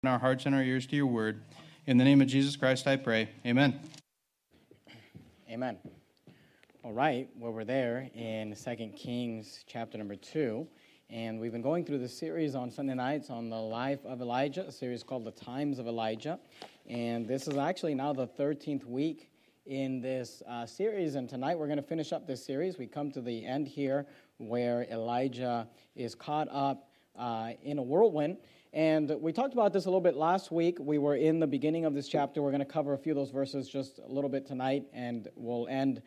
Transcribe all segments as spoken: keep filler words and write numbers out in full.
our hearts and our ears to your word. In the name of Jesus Christ, I pray. Amen. Amen. All right, well, we're there in Second Kings chapter number two, and we've been going through this series on Sunday nights on the life of Elijah, a series called The Times of Elijah, and this is actually now the thirteenth week in this uh, series, and tonight we're going to finish up this series. We come to the end here where Elijah is caught up uh, in a whirlwind. And we talked about this a little bit last week. We were in the beginning of this chapter. We're going to cover a few of those verses just a little bit tonight, and we'll end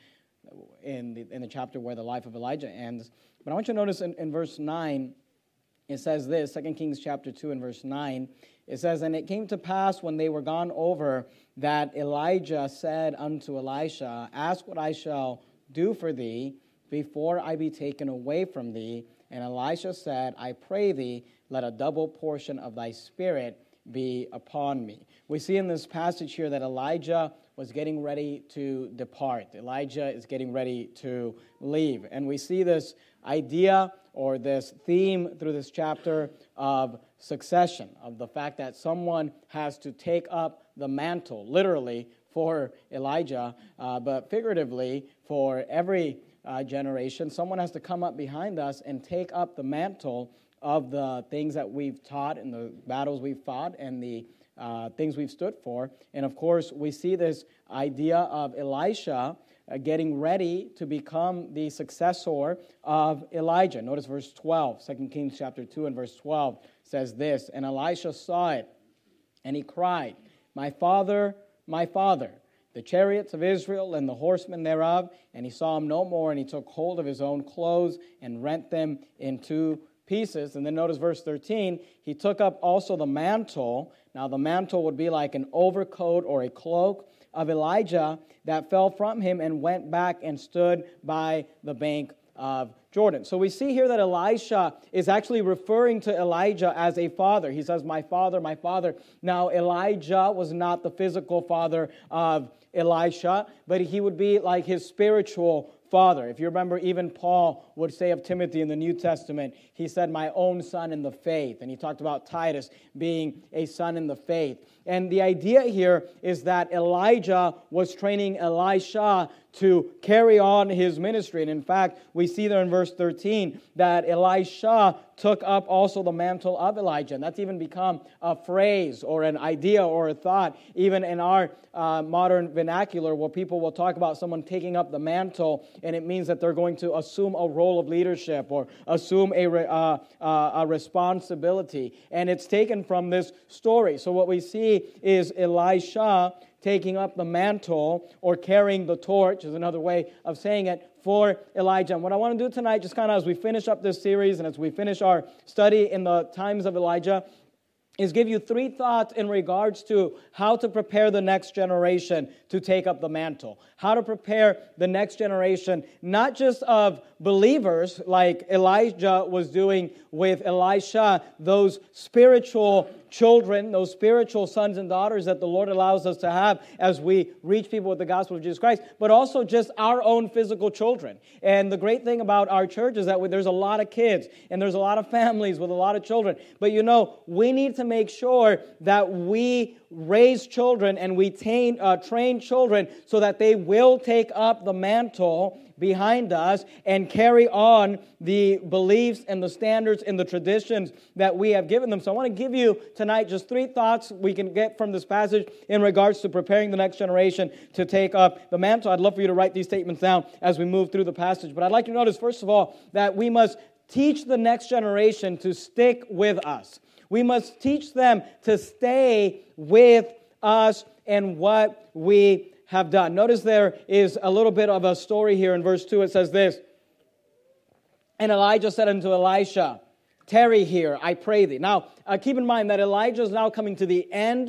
in the, in the chapter where the life of Elijah ends. But I want you to notice in, in verse nine, it says this, Second Kings chapter two and verse nine, it says, "And it came to pass when they were gone over that Elijah said unto Elisha, Ask what I shall do for thee before I be taken away from thee. And Elisha said, I pray thee, let a double portion of thy spirit be upon me." We see in this passage here that Elijah was getting ready to depart. Elijah is getting ready to leave. And we see this idea or this theme through this chapter of succession, of the fact that someone has to take up the mantle, literally for Elijah, uh, but figuratively for every uh, generation. Someone has to come up behind us and take up the mantle of the things that we've taught and the battles we've fought and the uh, things we've stood for. And of course, we see this idea of Elisha uh, getting ready to become the successor of Elijah. Notice verse twelve, Second Kings chapter two and verse twelve says this, "And Elisha saw it, and he cried, My father, my father, the chariots of Israel and the horsemen thereof. And he saw him no more, and he took hold of his own clothes and rent them in two pieces." And then notice verse thirteen, "He took up also the mantle." Now the mantle would be like an overcoat or a cloak of Elijah that fell from him, and went back and stood by the bank of Jordan. So we see here that Elisha is actually referring to Elijah as a father. He says, my father, my father. Now Elijah was not the physical father of Elisha, but he would be like his spiritual father. If you remember, even Paul would say of Timothy in the New Testament, he said, my own son in the faith. And he talked about Titus being a son in the faith. And the idea here is that Elijah was training Elisha to carry on his ministry. And in fact, we see there in verse thirteen that Elisha took up also the mantle of Elijah. And that's even become a phrase or an idea or a thought, even in our uh, modern vernacular, where people will talk about someone taking up the mantle, and it means that they're going to assume a role of leadership or assume a, uh, uh, a responsibility. And it's taken from this story. So what we see is Elisha taking up the mantle or carrying the torch, is another way of saying it, for Elijah. And what I want to do tonight, just kind of as we finish up this series and as we finish our study in the times of Elijah, is give you three thoughts in regards to how to prepare the next generation to take up the mantle. How to prepare the next generation, not just of believers like Elijah was doing with Elisha, those spiritual children, those spiritual sons and daughters that the Lord allows us to have as we reach people with the gospel of Jesus Christ, but also just our own physical children. And the great thing about our church is that there's a lot of kids and there's a lot of families with a lot of children. But you know, we need to make sure that we raise children and we train, uh, train children so that they will take up the mantle behind us and carry on the beliefs and the standards and the traditions that we have given them. So I want to give you tonight just three thoughts we can get from this passage in regards to preparing the next generation to take up the mantle. I'd love for you to write these statements down as we move through the passage. But I'd like you to notice, first of all, that we must teach the next generation to stick with us. We must teach them to stay with us and what we have done. Notice there is a little bit of a story here in verse two. It says this, "And Elijah said unto Elisha, Tarry here, I pray thee." Now, uh, keep in mind that Elijah is now coming to the end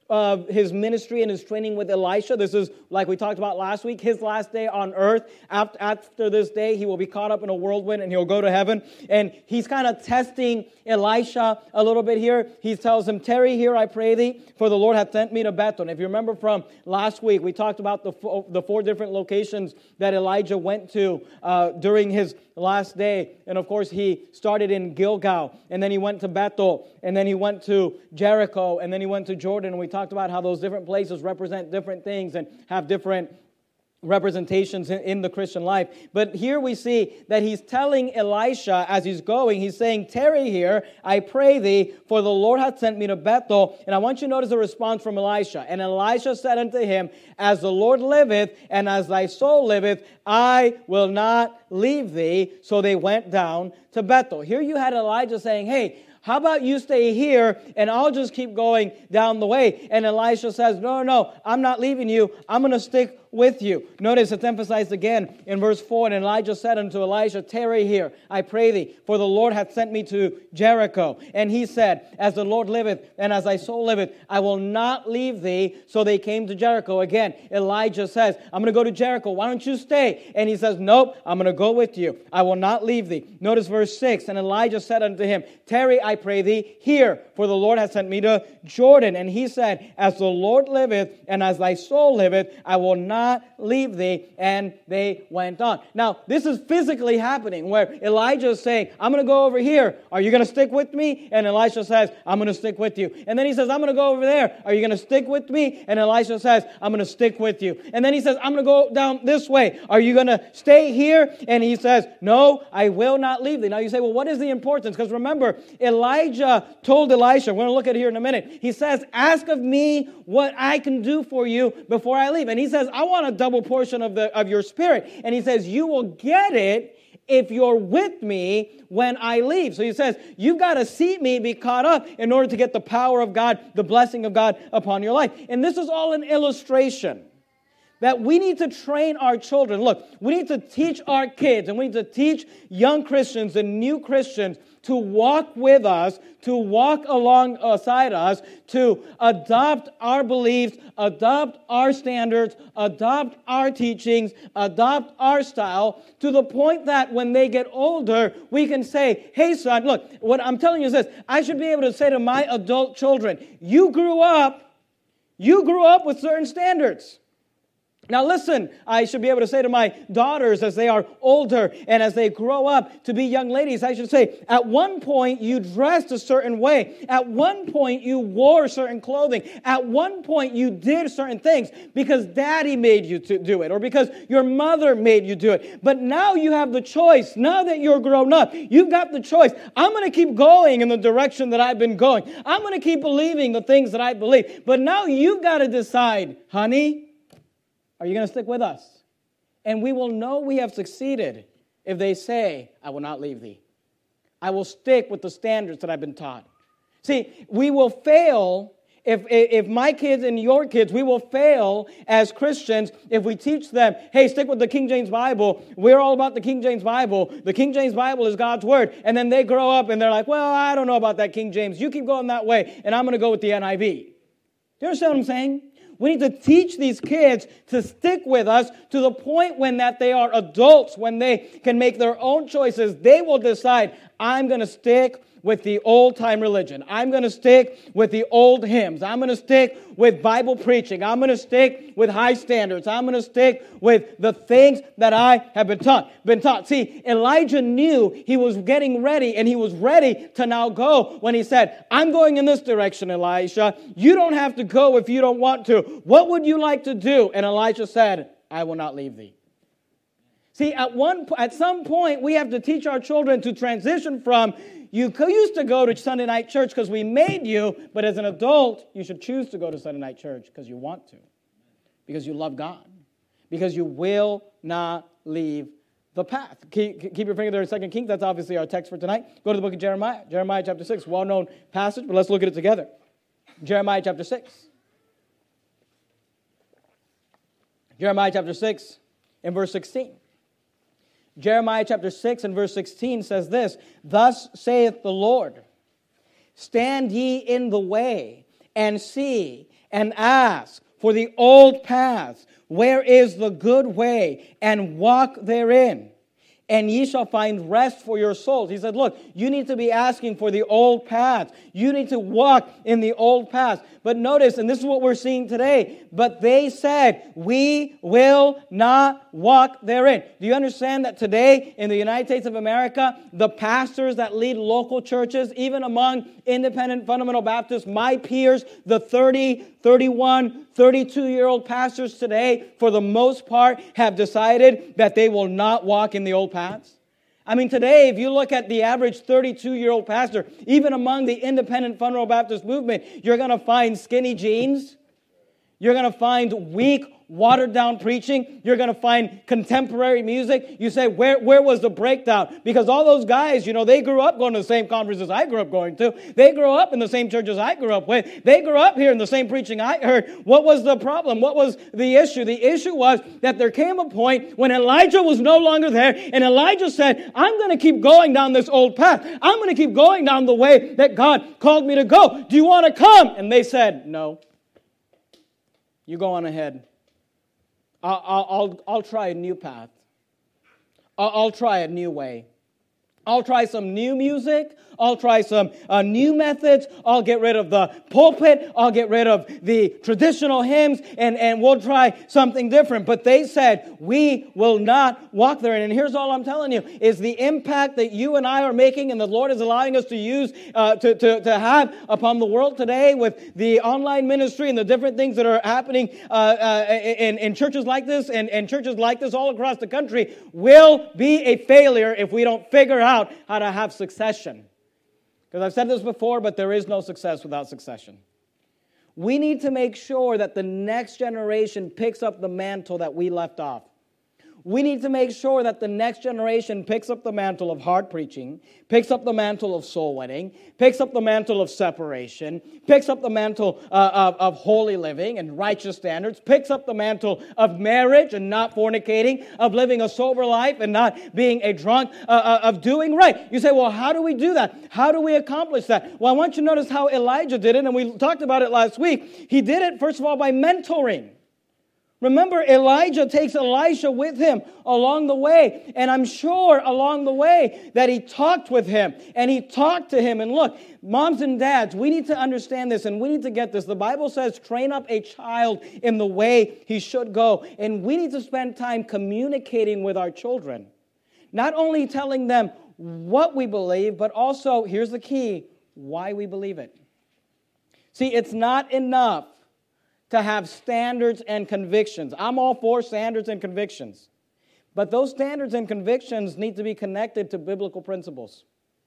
uh, his ministry and his training with Elisha. This is, like we talked about last week, his last day on earth. After, after this day, he will be caught up in a whirlwind and he'll go to heaven. And he's kind of testing Elisha a little bit here. He tells him, tarry here, I pray thee, for the Lord hath sent me to Bethel. And if you remember from last week, we talked about the four, the four different locations that Elijah went to uh, during his last day. And of course, he started in Gilgal, and then he went to Bethel, and then he went to Jericho, and then he went to Jordan. And we talked about how those different places represent different things and have different representations in, in the Christian life. But here we see that he's telling Elisha as he's going, he's saying, tarry here, I pray thee, for the Lord hath sent me to Bethel. And I want you to notice the response from Elisha. And Elisha said unto him, as the Lord liveth, and as thy soul liveth, I will not leave thee. So they went down to Bethel. Here you had Elijah saying, hey, how about you stay here and I'll just keep going down the way? And Elisha says, no, no, no, I'm not leaving you. I'm going to stick with you. Notice it's emphasized again in verse four. And Elijah said unto Elisha, tarry here, I pray thee, for the Lord hath sent me to Jericho. And he said, as the Lord liveth and as thy soul liveth, I will not leave thee. So they came to Jericho. Again, Elijah says, I'm going to go to Jericho. Why don't you stay? And he says, nope, I'm going to go with you. I will not leave thee. Notice verse six. And Elijah said unto him, tarry, I pray thee, here, for the Lord hath sent me to Jordan. And he said, as the Lord liveth and as thy soul liveth, I will not leave thee. And they went on. Now, this is physically happening where Elijah is saying, I'm going to go over here. Are you going to stick with me? And Elisha says, I'm going to stick with you. And then he says, I'm going to go over there. Are you going to stick with me? And Elisha says, I'm going to stick with you. And then he says, I'm going to go down this way. Are you going to stay here? And he says, no, I will not leave thee. Now you say, well, what is the importance? Because remember, Elijah told Elisha, we're going to look at it here in a minute. He says, ask of me what I can do for you before I leave. And he says, I want a double portion of the of your spirit. And he says, you will get it if you're with me when I leave. So he says, you've got to see me be caught up in order to get the power of God, the blessing of God upon your life. And this is all an illustration that we need to train our children. Look, we need to teach our kids and we need to teach young Christians and new Christians to walk with us, to walk alongside us, to adopt our beliefs, adopt our standards, adopt our teachings, adopt our style, to the point that when they get older, we can say, hey son, look, what I'm telling you is this, I should be able to say to my adult children, you grew up, you grew up with certain standards. Now listen, I should be able to say to my daughters as they are older and as they grow up to be young ladies, I should say, at one point you dressed a certain way. At one point you wore certain clothing. At one point you did certain things because daddy made you to do it or because your mother made you do it. But now you have the choice. Now that you're grown up, you've got the choice. I'm going to keep going in the direction that I've been going. I'm going to keep believing the things that I believe. But now you've got to decide, honey, are you going to stick with us? And we will know we have succeeded if they say, I will not leave thee. I will stick with the standards that I've been taught. See, we will fail if, if my kids and your kids, we will fail as Christians if we teach them, hey, stick with the King James Bible. We're all about the King James Bible. The King James Bible is God's Word. And then they grow up and they're like, well, I don't know about that King James. You keep going that way, and I'm going to go with the N I V. Do you understand what I'm saying? We need to teach these kids to stick with us to the point when that they are adults, when they can make their own choices, they will decide, I'm going to stick with the old-time religion. I'm going to stick with the old hymns. I'm going to stick with Bible preaching. I'm going to stick with high standards. I'm going to stick with the things that I have been taught. Been taught. See, Elijah knew he was getting ready, and he was ready to now go when he said, I'm going in this direction, Elisha. You don't have to go if you don't want to. What would you like to do? And Elijah said, I will not leave thee. See, at one, at some point, we have to teach our children to transition from, you used to go to Sunday night church because we made you, but as an adult, you should choose to go to Sunday night church because you want to, because you love God, because you will not leave the path. Keep, keep your finger there in Second Kings. That's obviously our text for tonight. Go to the book of Jeremiah. Jeremiah chapter six, well-known passage, but let's look at it together. Jeremiah chapter six. Jeremiah chapter six and verse sixteen. Jeremiah chapter six and verse sixteen says this, Thus saith the Lord, Stand ye in the way, and see and ask for the old paths, where is the good way, and walk therein, and ye shall find rest for your souls. He said, look, you need to be asking for the old paths. You need to walk in the old paths. But notice, and this is what we're seeing today, but they said, we will not walk therein. Do you understand that today in the United States of America, the pastors that lead local churches, even among independent fundamental Baptists, my peers, the thirty, thirty-one, thirty-two-year-old pastors today, for the most part, have decided that they will not walk in the old paths? I mean, today, if you look at the average thirty-two-year-old pastor, even among the independent fundamental Baptist movement, you're going to find skinny jeans. You're going to find weak, watered-down preaching. You're going to find contemporary music. You say, where, where was the breakdown? Because all those guys, you know, they grew up going to the same conferences I grew up going to. They grew up in the same churches I grew up with. They grew up hearing the same preaching I heard. What was the problem? What was the issue? The issue was that there came a point when Elijah was no longer there, and Elijah said, I'm going to keep going down this old path. I'm going to keep going down the way that God called me to go. Do you want to come? And they said, no. You go on ahead. I'll, I'll, I'll try a new path. I'll, I'll try a new way. I'll try some new music. I'll try some uh, new methods. I'll get rid of the pulpit. I'll get rid of the traditional hymns, and, and we'll try something different. But they said, we will not walk there. And here's all I'm telling you, is the impact that you and I are making and the Lord is allowing us to use, uh, to, to, to have upon the world today with the online ministry and the different things that are happening uh, uh, in, in churches like this and, and churches like this all across the country will be a failure if we don't figure out how to have succession. Because I've said this before, but there is no success without succession. We need to make sure that the next generation picks up the mantle that we left off. We need to make sure that the next generation picks up the mantle of hard preaching, picks up the mantle of soul winning, picks up the mantle of separation, picks up the mantle uh, of, of holy living and righteous standards, picks up the mantle of marriage and not fornicating, of living a sober life and not being a drunk, uh, uh, of doing right. You say, well, how do we do that? How do we accomplish that? Well, I want you to notice how Elijah did it, and we talked about it last week. He did it, first of all, by mentoring. Remember, Elijah takes Elisha with him along the way. And I'm sure along the way that he talked with him and he talked to him. And look, moms and dads, we need to understand this and we need to get this. The Bible says, train up a child in the way he should go. And we need to spend time communicating with our children. Not only telling them what we believe, but also, here's the key, why we believe it. See, it's not enough to have standards and convictions. I'm all for standards and convictions. But those standards and convictions need to be connected to biblical principles.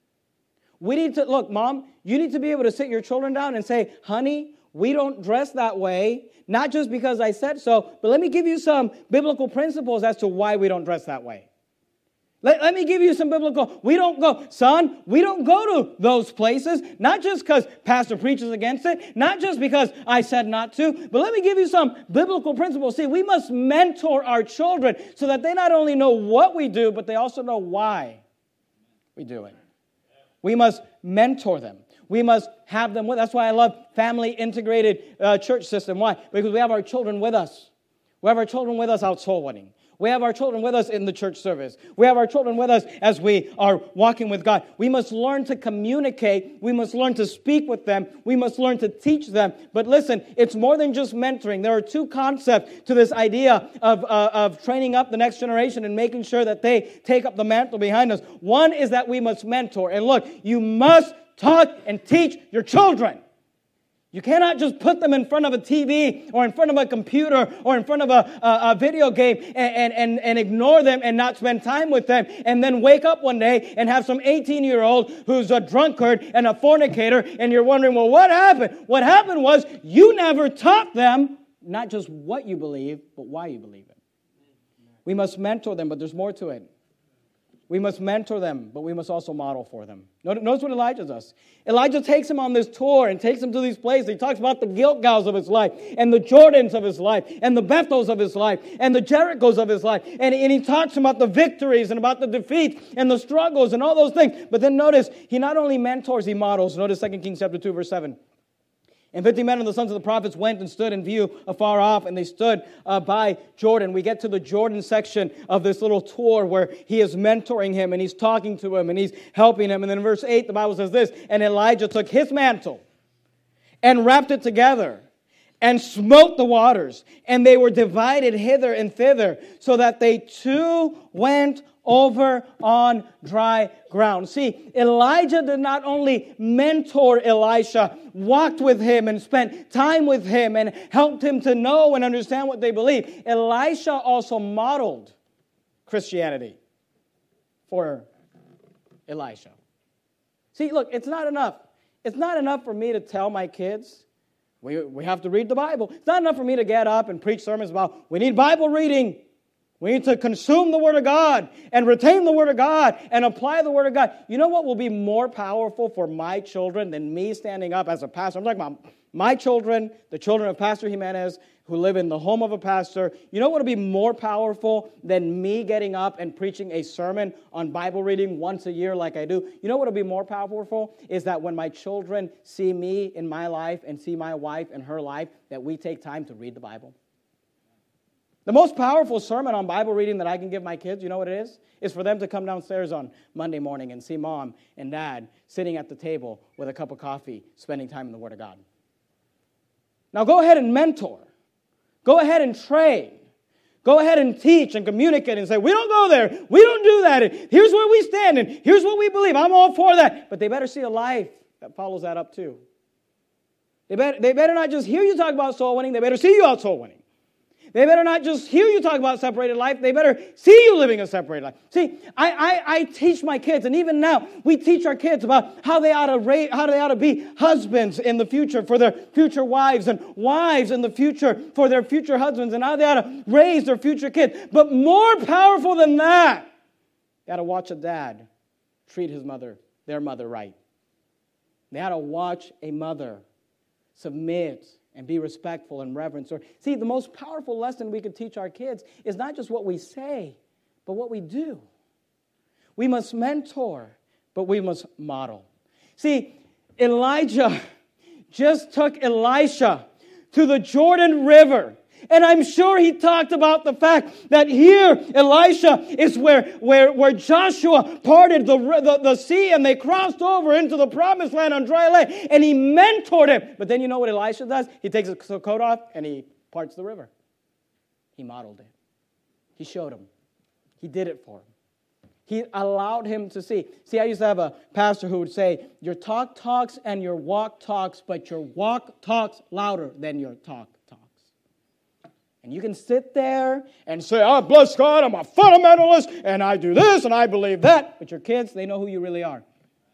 We need to, look, Mom, you need to be able to sit your children down and say, honey, we don't dress that way, not just because I said so, but let me give you some biblical principles as to why we don't dress that way. Let, let me give you some biblical, we don't go, son, we don't go to those places, not just because pastor preaches against it, not just because I said not to, but let me give you some biblical principles. See, we must mentor our children so that they not only know what we do, but they also know why we do it. We must mentor them. We must have them with us. That's why I love family integrated uh, church system. Why? Because we have our children with us. We have our children with us out soul winning. We have our children with us in the church service. We have our children with us as we are walking with God. We must learn to communicate. We must learn to speak with them. We must learn to teach them. But listen, it's more than just mentoring. There are two concepts to this idea of, uh, of training up the next generation and making sure that they take up the mantle behind us. One is that we must mentor. And look, you must talk and teach your children. You cannot just put them in front of a T V or in front of a computer or in front of a, a, a video game and, and, and ignore them and not spend time with them and then wake up one day and have some eighteen-year-old who's a drunkard and a fornicator and you're wondering, well, what happened? What happened was you never taught them not just what you believe, but why you believe it. We must mentor them, but there's more to it. We must mentor them, but we must also model for them. Notice what Elijah does. Elijah takes him on this tour and takes him to these places. He talks about the Gilgals of his life and the Jordans of his life and the Bethels of his life and the Jerichos of his life. And, and he talks about the victories and about the defeats and the struggles and all those things. But then notice, he not only mentors, he models. Notice Second Kings chapter two, verse seven. And fifty men of the sons of the prophets went and stood in view afar off, and they stood uh, by Jordan. We get to the Jordan section of this little tour where he is mentoring him, and he's talking to him, and he's helping him. And then in verse eight, the Bible says this, and Elijah took his mantle and wrapped it together and smote the waters, and they were divided hither and thither, so that they two went over on dry ground. See, Elijah did not only mentor Elisha, walked with him and spent time with him and helped him to know and understand what they believe. Elisha also modeled Christianity for Elisha. See, look, it's not enough. It's not enough for me to tell my kids, we, we have to read the Bible. It's not enough for me to get up and preach sermons about, we need Bible reading. We need to consume the Word of God and retain the Word of God and apply the Word of God. You know what will be more powerful for my children than me standing up as a pastor? I'm talking about my children, the children of Pastor Jimenez, who live in the home of a pastor. You know what will be more powerful than me getting up and preaching a sermon on Bible reading once a year like I do? You know what will be more powerful is that when my children see me in my life and see my wife in her life, that we take time to read the Bible. The most powerful sermon on Bible reading that I can give my kids, you know what it is? Is for them to come downstairs on Monday morning and see mom and dad sitting at the table with a cup of coffee, spending time in the Word of God. Now go ahead and mentor. Go ahead and train. Go ahead and teach and communicate and say, we don't go there. We don't do that. Here's where we stand and here's what we believe. I'm all for that. But they better see a life that follows that up too. They better, they better not just hear you talk about soul winning. They better see you out soul winning. They better not just hear you talk about separated life. They better see you living a separated life. See, I, I, I teach my kids, and even now, we teach our kids about how they ought to ra- how they ought to be husbands in the future for their future wives, and wives in the future for their future husbands, and how they ought to raise their future kids. But more powerful than that, they ought to watch a dad treat his mother, their mother, right. They ought to watch a mother submit and be respectful and reverent. Or, see, the most powerful lesson we could teach our kids is not just what we say, but what we do. We must mentor, but we must model. See, Elijah just took Elisha to the Jordan River. And I'm sure he talked about the fact that here, Elisha is where, where, where Joshua parted the, the, the sea and they crossed over into the promised land on dry land. And he mentored him. But then you know what Elisha does? He takes his coat off and he parts the river. He modeled it. He showed him. He did it for him. He allowed him to see. See, I used to have a pastor who would say, your talk talks and your walk talks, but your walk talks louder than your talk talks. And you can sit there and say, oh, bless God, I'm a fundamentalist, and I do this, and I believe that. But your kids, they know who you really are.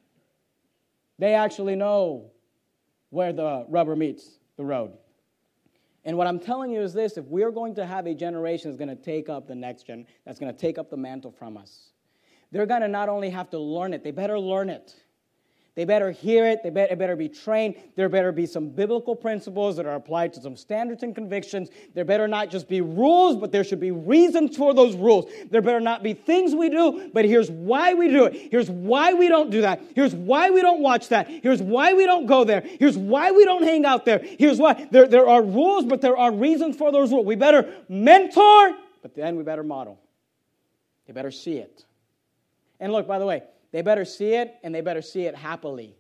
They actually know where the rubber meets the road. And what I'm telling you is this, if we're going to have a generation that's going to take up the next gen, that's going to take up the mantle from us, they're going to not only have to learn it, they better learn it. They better hear it. They better, better be trained. There better be some biblical principles that are applied to some standards and convictions. There better not just be rules, but there should be reasons for those rules. There better not be things we do, but here's why we do it. Here's why we don't do that. Here's why we don't watch that. Here's why we don't go there. Here's why we don't hang out there. Here's why. There, there are rules, but there are reasons for those rules. We better mentor, but then we better model. They better see it. And look, by the way, they better see it, and they better see it happily.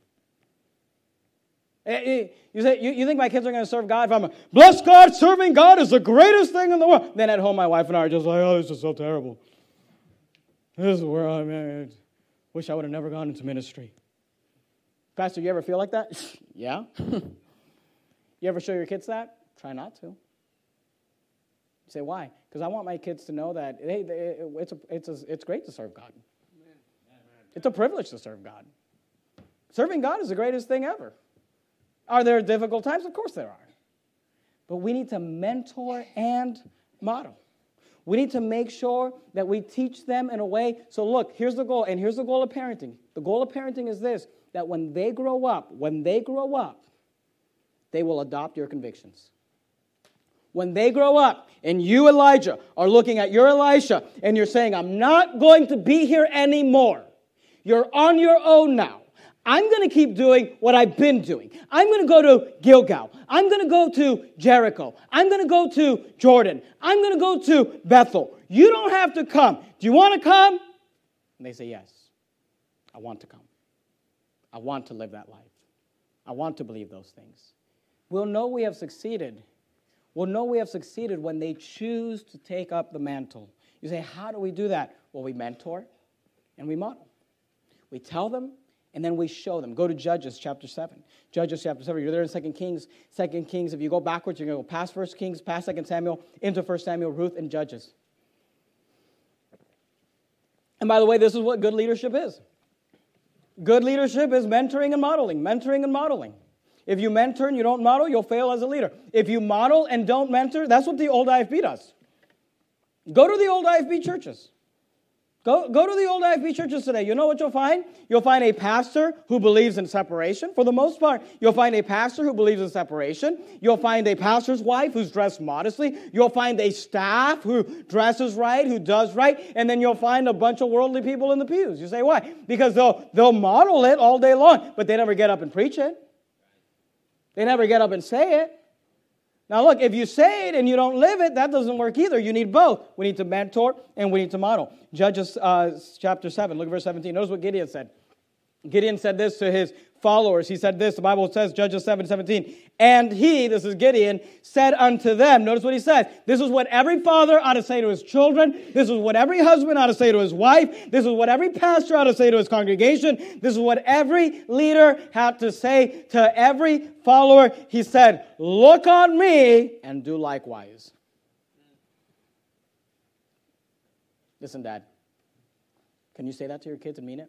You, say, you, you think my kids are going to serve God? If I'm a, bless God, serving God is the greatest thing in the world. Then at home, my wife and I are just like, oh, this is so terrible. This is where I'm at. Wish I would have never gone into ministry. Pastor, you ever feel like that? Yeah. You ever show your kids that? Try not to. You say, why? Because I want my kids to know that hey, it's, a, it's, a, it's great to serve God. It's a privilege to serve God. Serving God is the greatest thing ever. Are there difficult times? Of course there are. But we need to mentor and model. We need to make sure that we teach them in a way. So look, here's the goal, and here's the goal of parenting. The goal of parenting is this, that when they grow up, when they grow up, they will adopt your convictions. When they grow up, and you, Elijah, are looking at your Elisha, and you're saying, I'm not going to be here anymore. You're on your own now. I'm going to keep doing what I've been doing. I'm going to go to Gilgal. I'm going to go to Jericho. I'm going to go to Jordan. I'm going to go to Bethel. You don't have to come. Do you want to come? And they say, yes, I want to come. I want to live that life. I want to believe those things. We'll know we have succeeded. We'll know we have succeeded when they choose to take up the mantle. You say, how do we do that? Well, we mentor and we model. We tell them and then we show them. Go to Judges chapter seven. Judges chapter seven. You're there in Second Kings. Second Kings, if you go backwards, you're going to go past First Kings, past Second Samuel, into First Samuel, Ruth, and Judges. And by the way, this is what good leadership is. Good leadership is mentoring and modeling, mentoring and modeling. If you mentor and you don't model, you'll fail as a leader. If you model and don't mentor, that's what the old I F B does. Go to the old I F B churches. Go, go to the old I F B churches today. You know what you'll find? You'll find a pastor who believes in separation. For the most part, you'll find a pastor who believes in separation. You'll find a pastor's wife who's dressed modestly. You'll find a staff who dresses right, who does right. And then you'll find a bunch of worldly people in the pews. You say, why? Because they'll, they'll model it all day long, but they never get up and preach it. They never get up and say it. Now look, if you say it and you don't live it, that doesn't work either. You need both. We need to mentor and we need to model. Judges uh, chapter seven, look at verse seventeen. Notice what Gideon said. Gideon said this to his followers. He said this, the Bible says, Judges seven seventeen. And he, this is Gideon, said unto them, notice what he says. This is what every father ought to say to his children. This is what every husband ought to say to his wife. This is what every pastor ought to say to his congregation. This is what every leader had to say to every follower. He said, look on me and do likewise. Listen, Dad, can you say that to your kids and mean it?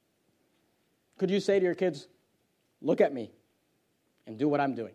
Could you say to your kids, look at me and do what I'm doing?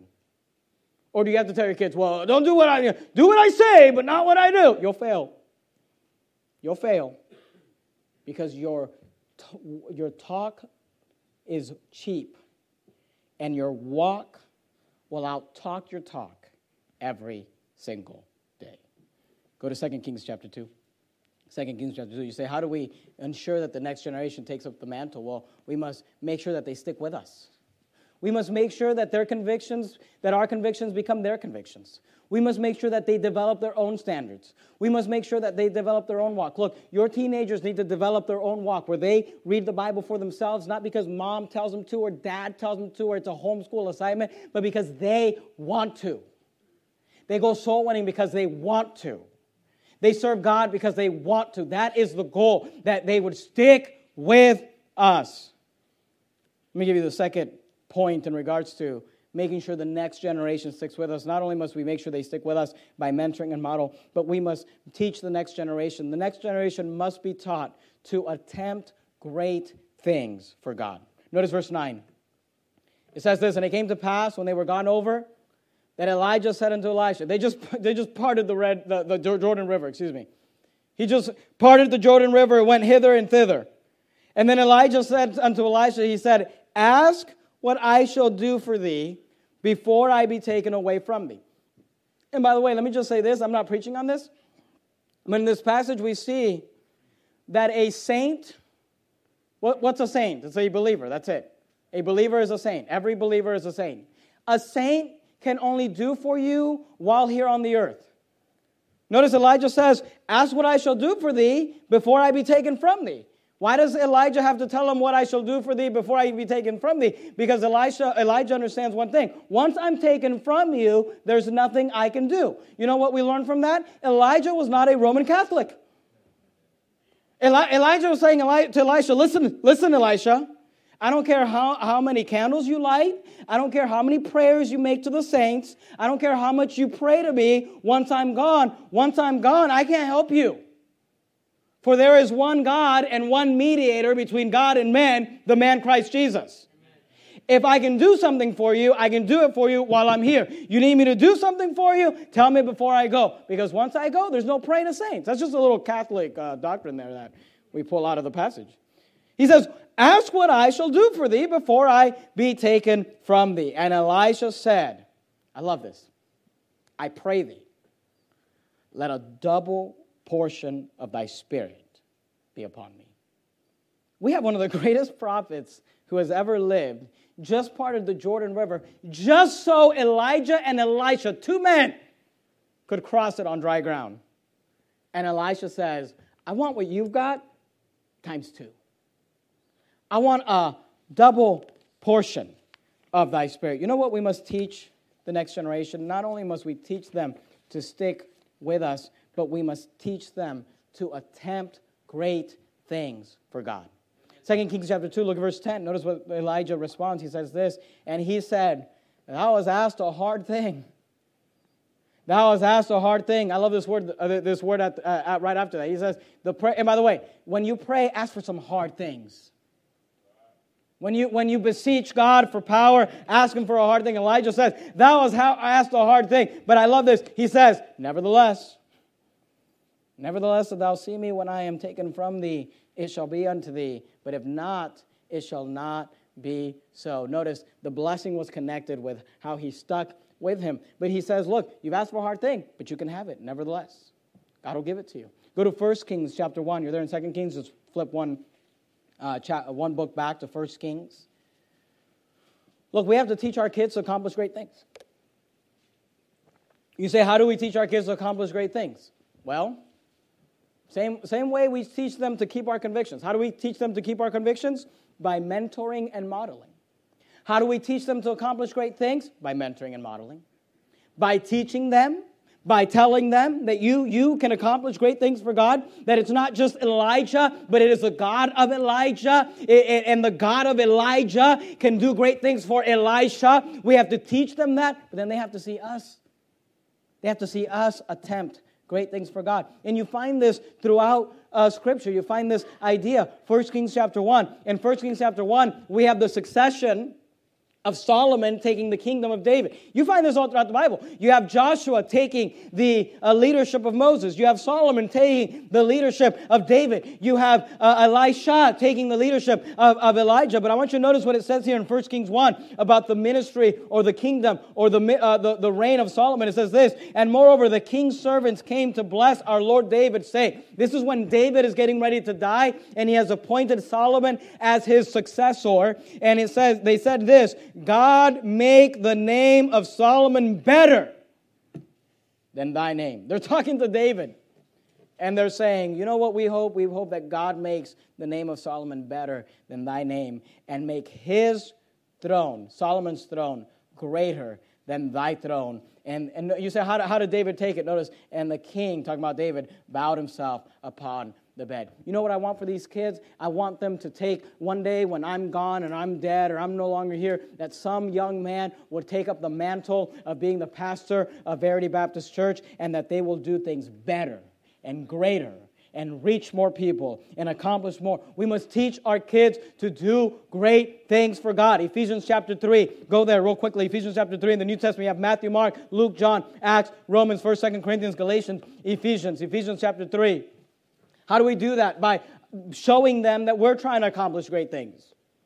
Or do you have to tell your kids, well, don't do what I do what I say, but not what I do? You'll fail. You'll fail because your your talk is cheap and your walk will out-talk your talk every single day. Go to Second Kings chapter two. Second Kings chapter two, you say, how do we ensure that the next generation takes up the mantle? Well, we must make sure that they stick with us. We must make sure that their convictions, that our convictions become their convictions. We must make sure that they develop their own standards. We must make sure that they develop their own walk. Look, your teenagers need to develop their own walk where they read the Bible for themselves, not because mom tells them to or dad tells them to or it's a homeschool assignment, but because they want to. They go soul winning because they want to. They serve God because they want to. That is the goal, that they would stick with us. Let me give you the second point in regards to making sure the next generation sticks with us. Not only must we make sure they stick with us by mentoring and model, but we must teach the next generation. The next generation must be taught to attempt great things for God. Notice verse nine. It says this, and it came to pass when they were gone over, that Elijah said unto Elisha, they just they just parted the red the, the Jordan River, excuse me. He just parted the Jordan River, went hither and thither. And then Elijah said unto Elisha, he said, ask what I shall do for thee before I be taken away from thee. And by the way, let me just say this, I'm not preaching on this. But in this passage we see that a saint, what, what's a saint? It's a believer, that's it. A believer is a saint. Every believer is a saint. A saint can only do for you while here on the earth. Notice Elijah says, ask what I shall do for thee before I be taken from thee. Why does Elijah have to tell him what I shall do for thee before I be taken from thee? Because Elisha, Elijah understands one thing. Once I'm taken from you, there's nothing I can do. You know what we learn from that? Elijah was not a Roman Catholic. Eli- Elijah was saying to Elisha, listen, listen, Elisha. I don't care how, how many candles you light. I don't care how many prayers you make to the saints. I don't care how much you pray to me. Once I'm gone, once I'm gone, I can't help you. For there is one God and one mediator between God and men, the man Christ Jesus. Amen. If I can do something for you, I can do it for you while I'm here. You need me to do something for you? Tell me before I go. Because once I go, there's no praying to saints. That's just a little Catholic uh, doctrine there that we pull out of the passage. He says, ask what I shall do for thee before I be taken from thee. And Elisha said, I love this, I pray thee, let a double portion of thy spirit be upon me. We have one of the greatest prophets who has ever lived, just parted the Jordan River, just so Elijah and Elisha, two men, could cross it on dry ground. And Elisha says, I want what you've got times two. I want a double portion of thy spirit. You know what we must teach the next generation? Not only must we teach them to stick with us, but we must teach them to attempt great things for God. Second Kings chapter two, look at verse ten. Notice what Elijah responds. He says this, and he said, thou hast asked a hard thing. Thou hast asked a hard thing. I love this word. Uh, this word at, uh, at, right after that. He says, "The pray." And by the way, when you pray, ask for some hard things. When you when you beseech God for power, ask Him for a hard thing. Elijah says, "Thou hast asked a hard thing." But I love this. He says, "Nevertheless, nevertheless, if thou see me when I am taken from thee, it shall be unto thee. But if not, it shall not be so." Notice the blessing was connected with how he stuck with him. But he says, look, you've asked for a hard thing, but you can have it. Nevertheless, God will give it to you. Go to First Kings chapter one. You're there in Second Kings. Just flip one, uh, cha- one book back to First Kings. Look, we have to teach our kids to accomplish great things. You say, how do we teach our kids to accomplish great things? Well, same, same way we teach them to keep our convictions. How do we teach them to keep our convictions? By mentoring and modeling. How do we teach them to accomplish great things? By mentoring and modeling. By teaching them, by telling them that you, you can accomplish great things for God, that it's not just Elijah, but it is the God of Elijah, and the God of Elijah can do great things for Elisha. We have to teach them that, but then they have to see us. They have to see us attempt great things for God. And you find this throughout uh, Scripture. You find this idea. First Kings chapter one. In First Kings chapter one, we have the succession of Solomon taking the kingdom of David. You find this all throughout the Bible. You have Joshua taking the uh, leadership of Moses. You have Solomon taking the leadership of David. You have uh, Elisha taking the leadership of, of Elijah. But I want you to notice what it says here in First Kings one about the ministry or the kingdom or the, uh, the, the reign of Solomon. It says this, and moreover, the king's servants came to bless our Lord David, saying, this is when David is getting ready to die, and he has appointed Solomon as his successor. And it says, they said this, God make the name of Solomon better than thy name. They're talking to David. And they're saying, you know what we hope? We hope that God makes the name of Solomon better than thy name and make his throne, Solomon's throne, greater than thy throne. And, and you say, how did, how did David take it? Notice, and the king, talking about David, bowed himself upon the bed. You know what I want for these kids? I want them to take one day when I'm gone and I'm dead or I'm no longer here, that some young man would take up the mantle of being the pastor of Verity Baptist Church, and that they will do things better and greater and reach more people and accomplish more. We must teach our kids to do great things for God. Ephesians chapter three. Go there real quickly. Ephesians chapter three. In the New Testament, you have Matthew, Mark, Luke, John, Acts, Romans, First, Second Corinthians, Galatians, Ephesians. Ephesians chapter three. How do we do that? By showing them that we're trying to accomplish great things.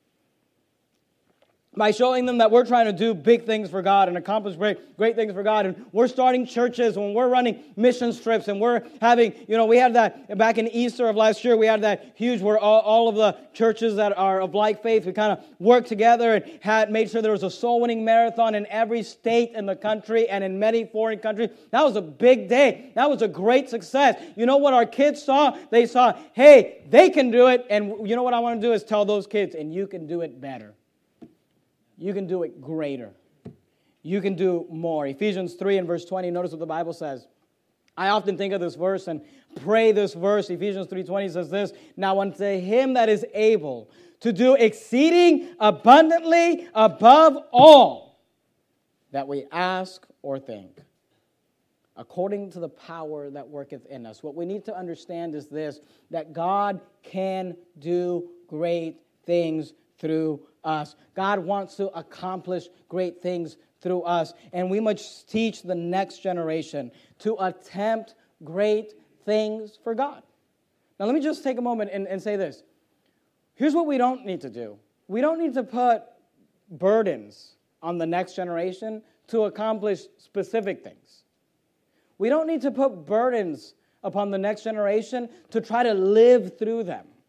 By showing them that we're trying to do big things for God and accomplish great, great things for God. And we're starting churches, when we're running mission trips, and we're having, you know, we had that back in Easter of last year, we had that huge, where all, all of the churches that are of like faith, we kind of worked together and had made sure there was a soul winning marathon in every state in the country and in many foreign countries. That was a big day. That was a great success. You know what our kids saw? They saw, hey, they can do it. And you know what I want to do is tell those kids, and you can do it better. You can do it greater. You can do more. Ephesians three and verse twenty, notice what the Bible says. I often think of this verse and pray this verse. Ephesians three twenty says this, now unto him that is able to do exceeding abundantly above all that we ask or think, according to the power that worketh in us. What we need to understand is this, that God can do great things through us. God wants to accomplish great things through us. And we must teach the next generation to attempt great things for God. Now let me just take a moment and, and say this. Here's what we don't need to do. We don't need to put burdens on the next generation to accomplish specific things. We don't need to put burdens upon the next generation to try to live through them,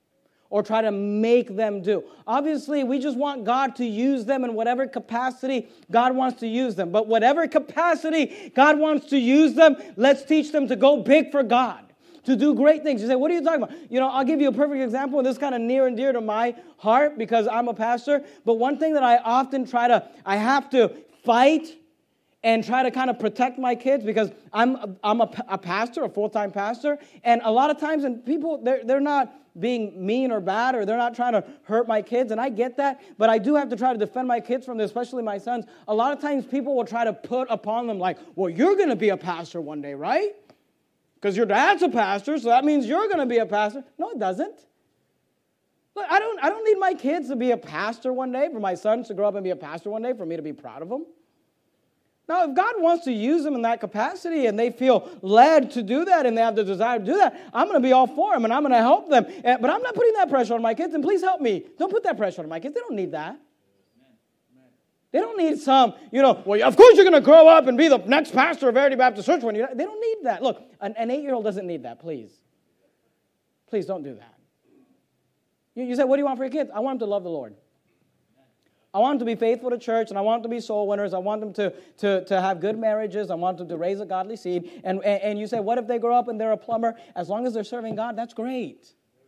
or try to make them do. Obviously, we just want God to use them in whatever capacity God wants to use them. But whatever capacity God wants to use them, let's teach them to go big for God, to do great things. You say, what are you talking about? You know, I'll give you a perfect example, and this is kind of near and dear to my heart because I'm a pastor. But one thing that I often try to, I have to fight and try to kind of protect my kids because I'm I'm a, a pastor, a full-time pastor, and a lot of times, and people, they're, they're not being mean or bad, or they're not trying to hurt my kids, and I get that, but I do have to try to defend my kids from this, especially my sons. A lot of times people will try to put upon them like, well, you're going to be a pastor one day, right? Because your dad's a pastor, so that means you're going to be a pastor. No, it doesn't. Look, I don't, I don't need my kids to be a pastor one day, for my sons to grow up and be a pastor one day, for me to be proud of them. Now, if God wants to use them in that capacity and they feel led to do that and they have the desire to do that, I'm going to be all for them and I'm going to help them. But I'm not putting that pressure on my kids, and please help me. Don't put that pressure on my kids. They don't need that. They don't need some, you know, well, of course you're going to grow up and be the next pastor of Verity Baptist Church. When you They don't need that. Look, an, an eight-year-old doesn't need that, please. Please don't do that. You, you say, what do you want for your kids? I want them to love the Lord. I want them to be faithful to church, and I want them to be soul winners. I want them to, to, to have good marriages. I want them to raise a godly seed. And, and, and you say, what if they grow up and they're a plumber? As long as they're serving God, that's great.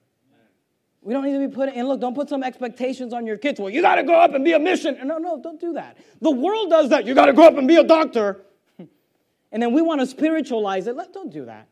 We don't need to be putting, and look, don't put some expectations on your kids. Well, you got to grow up and be a mission. No, no, don't do that. The world does that. You got to grow up and be a doctor. And then we want to spiritualize it. Let, don't do that.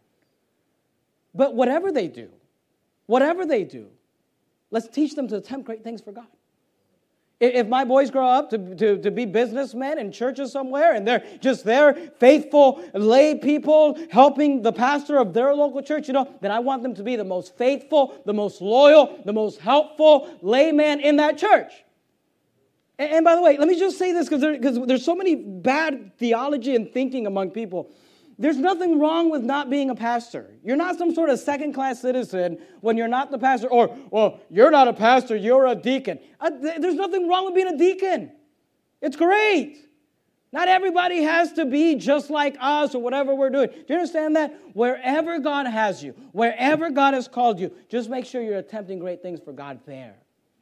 But whatever they do, whatever they do, let's teach them to attempt great things for God. If my boys grow up to, to, to be businessmen in churches somewhere and they're just there, faithful lay people helping the pastor of their local church, you know, then I want them to be the most faithful, the most loyal, the most helpful layman in that church. And, and by the way, let me just say this because there, because there's so many bad theology and thinking among people. There's nothing wrong with not being a pastor. You're not some sort of second-class citizen when you're not the pastor. Or, well, you're not a pastor, you're a deacon. Uh, th- there's nothing wrong with being a deacon. It's great. Not everybody has to be just like us or whatever we're doing. Do you understand that? Wherever God has you, wherever God has called you, just make sure you're attempting great things for God there.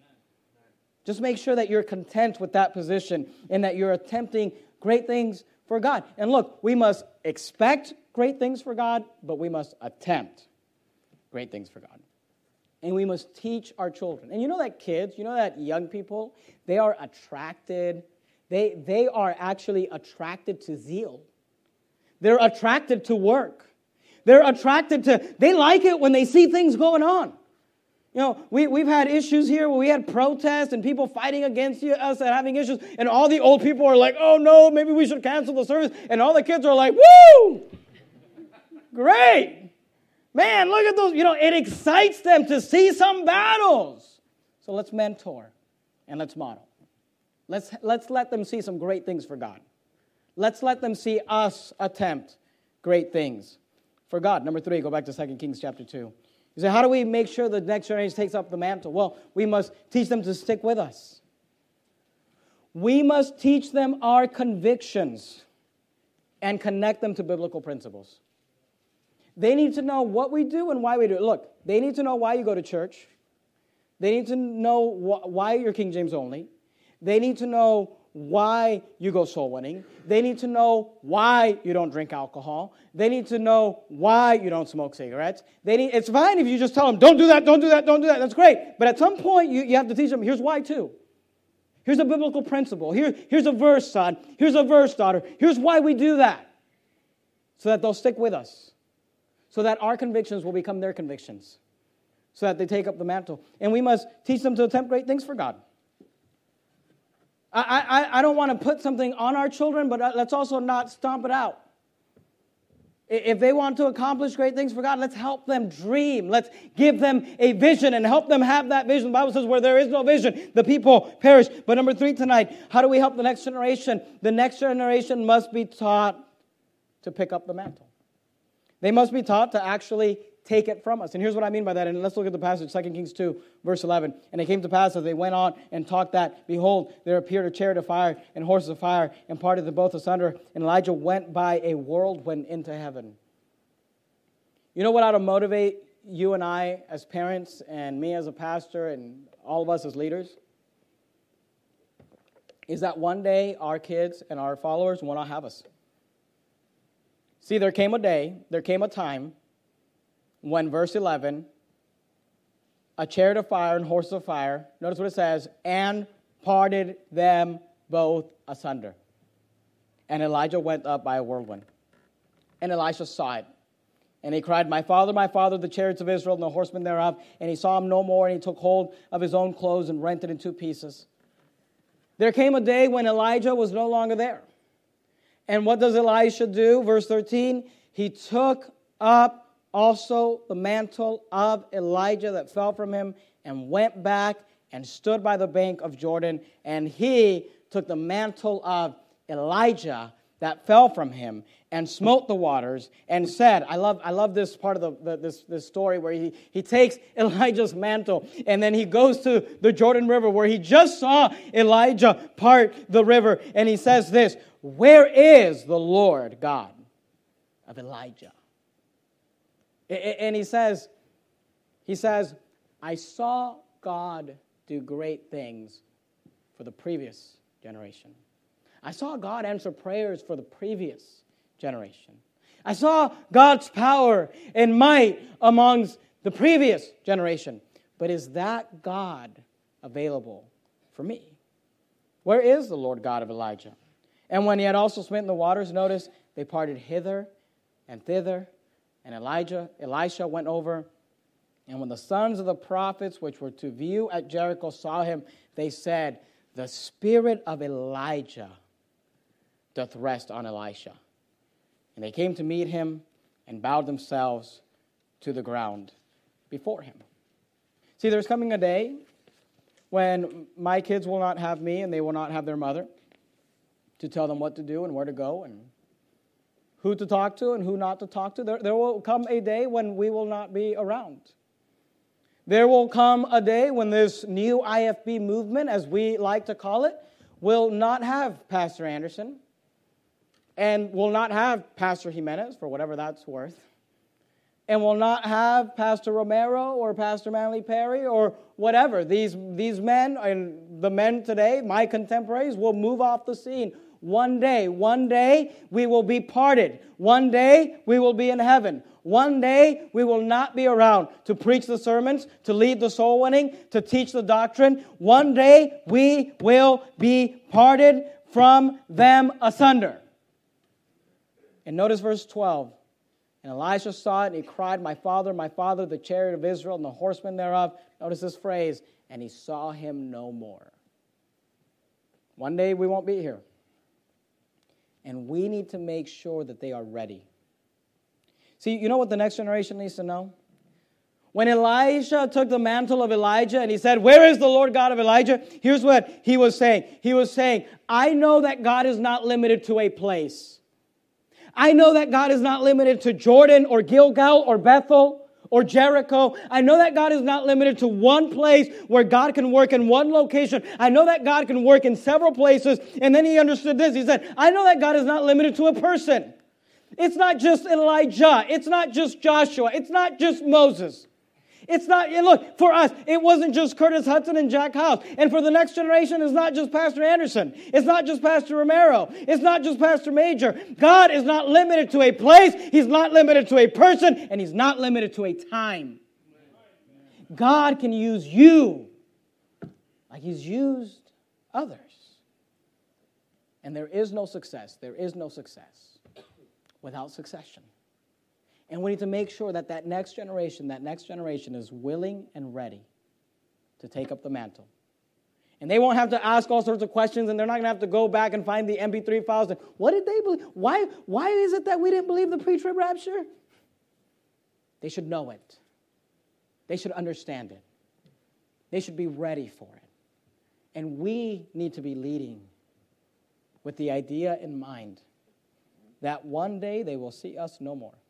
Just make sure that you're content with that position and that you're attempting great things for God. And look, we must expect great things for God, but we must attempt great things for God. And we must teach our children. And you know that kids, you know that young people, they are attracted, they, they are actually attracted to zeal. They're attracted to work. They're attracted to, they like it when they see things going on. You know, we, we've had issues here where we had protests and people fighting against you, us and having issues, and all the old people are like, oh no, maybe we should cancel the service, and all the kids are like, woo! Great! Man, look at those, you know, it excites them to see some battles. So let's mentor and let's model. Let's, let's let them see some great things for God. Let's let them see us attempt great things for God. Number three, go back to Second Kings chapter two. You say, how do we make sure the next generation takes up the mantle? Well, we must teach them to stick with us. We must teach them our convictions and connect them to biblical principles. They need to know what we do and why we do it. Look, they need to know why you go to church. They need to know wh- why you're King James only. They need to know why you go soul winning. They need to know why you don't drink alcohol. They need to know why you don't smoke cigarettes. They need, it's fine if you just tell them, don't do that, don't do that, don't do that. That's great. But at some point, you, you have to teach them, here's why too. Here's a biblical principle. Here, here's a verse, son. Here's a verse, daughter. Here's why we do that. So that they'll stick with us. So that our convictions will become their convictions. So that they take up the mantle. And we must teach them to attempt great things for God. I, I, I don't want to put something on our children, but let's also not stomp it out. If they want to accomplish great things for God, let's help them dream. Let's give them a vision and help them have that vision. The Bible says where there is no vision, the people perish. But number three tonight, how do we help the next generation? The next generation must be taught to pick up the mantle. They must be taught to actually take it from us. And here's what I mean by that. And let's look at the passage, Second Kings two, verse eleven. And it came to pass as they went on and talked that, behold, there appeared a chariot of fire and horses of fire and parted them both asunder. And Elijah went by a whirlwind into heaven. You know what ought to motivate you and I as parents and me as a pastor and all of us as leaders is that one day our kids and our followers will not have us. See, there came a day, there came a time when verse eleven, a chariot of fire and horses of fire, notice what it says, and parted them both asunder. And Elijah went up by a whirlwind. And Elisha saw it. And he cried, my father, my father, the chariots of Israel and the horsemen thereof. And he saw him no more, and he took hold of his own clothes and rent it in two pieces. There came a day when Elijah was no longer there. And what does Elisha do? Verse thirteen, he took up also the mantle of Elijah that fell from him and went back and stood by the bank of Jordan. And he took the mantle of Elijah that fell from him and smote the waters and said, I love I love this part of the, the this, this story where he, he takes Elijah's mantle and then he goes to the Jordan River where he just saw Elijah part the river, and he says this, where is the Lord God of Elijah? And he says, he says, I saw God do great things for the previous generation. I saw God answer prayers for the previous generation. I saw God's power and might amongst the previous generation. But is that God available for me? Where is the Lord God of Elijah? And when he had also smitten the waters, notice they parted hither and thither. And Elijah, Elisha went over. And when the sons of the prophets which were to view at Jericho saw him, they said, the spirit of Elijah doth rest on Elisha. And they came to meet him and bowed themselves to the ground before him. See, there's coming a day when my kids will not have me and they will not have their mother to tell them what to do and where to go and who to talk to and who not to talk to. There, there will come a day when we will not be around. There will come a day when this new I F B movement, as we like to call it, will not have Pastor Anderson and will not have Pastor Jimenez, for whatever that's worth, and will not have Pastor Romero or Pastor Manley Perry or whatever. These, these men and the men today, my contemporaries, will move off the scene. One day, one day, we will be parted. One day, we will be in heaven. One day, we will not be around to preach the sermons, to lead the soul winning, to teach the doctrine. One day, we will be parted from them asunder. And notice verse twelve. And Elisha saw it, and he cried, my father, my father, the chariot of Israel and the horsemen thereof. Notice this phrase, and he saw him no more. One day, we won't be here. And we need to make sure that they are ready. See, you know what the next generation needs to know? When Elisha took the mantle of Elijah and he said, where is the Lord God of Elijah? Here's what he was saying. He was saying, I know that God is not limited to a place. I know that God is not limited to Jordan or Gilgal or Bethel or Jericho. I know that God is not limited to one place where God can work in one location. I know that God can work in several places. And then he understood this. He said, I know that God is not limited to a person. It's not just Elijah. It's not just Joshua. It's not just Moses. It's not, and look, for us, it wasn't just Curtis Hudson and Jack House. And for the next generation, it's not just Pastor Anderson. It's not just Pastor Romero. It's not just Pastor Major. God is not limited to a place. He's not limited to a person. And He's not limited to a time. God can use you like He's used others. And there is no success. There is no success without succession. And we need to make sure that that next generation, that next generation is willing and ready to take up the mantle. And they won't have to ask all sorts of questions, and they're not going to have to go back and find the M P three files. And what did they believe? Why, why is it that we didn't believe the pre-trib rapture? They should know it. They should understand it. They should be ready for it. And we need to be leading with the idea in mind that one day they will see us no more.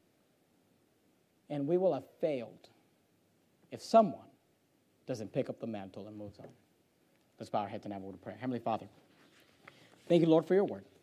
And we will have failed if someone doesn't pick up the mantle and moves on. Let's bow our heads and have a word of prayer. Heavenly Father, thank you, Lord, for your word.